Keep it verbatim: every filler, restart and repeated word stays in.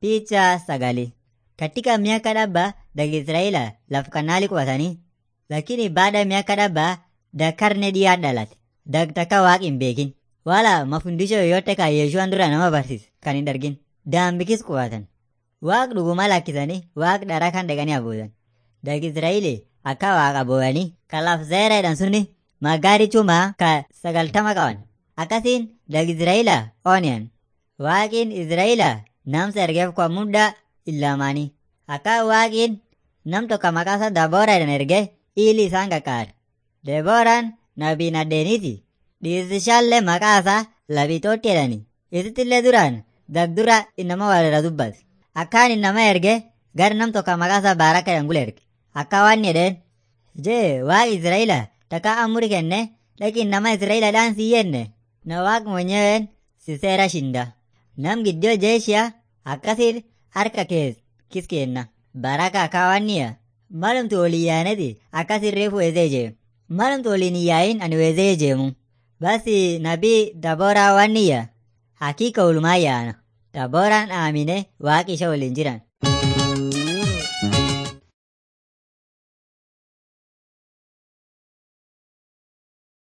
Picha sagali. Katika miaka daba dag Israela laf kanali kuwatani. Lakini baada miaka daba da karne diyaa dhalate. Dag taka waaq hin beekin. Wala mafundisho yoyote ka Yeeshuu'aan dura nama barsiise kan hin dargin. Daambikis quwatan. Waaq dhuguma lakkisanii waaq dharaa kan dhaqanii abboodan. Dag Israa'eeli akka waaq abboodanii kan laf zeereedhaan sunni magaarii cumaa ka sagaltama qaban. Akkasiin dag Israa'eela ooniyan. Waaqin Israa'eela namsa ergeef kwa mudda illaamaanii. Akka waaqin nam tokko maqaasa Dabooraadhaan erge ili isaan qaqqaare. Debooraan nabii naddeeniiti. Dhiisishaallee maqaasaa labitootti jedhani. Isittillee duraan dagdura innama walirra dubbate. Akkaan innama erge gar nam tokko maqaasaa Baaraka jedhan erge. Akka waan jedheen jee waaq Israa'eela takka amuri kenne dhaqi innama Israa'eelaadhaan si yenne na waaq mwenyeween si seera shinda. Nam giddoo jeeshiyaa akkasiin harka kees kis kenna. Baraka akka waan niya. Malumtu olii yaaneti akkasiin reefu weezee jeemu. Malumtu oliin yaayin ani weezee jeemu. Basi nabii Dabooraa waan niya. Hakika ulumaa yaana. Dabooraan aamine waaqi isa waliin jiran.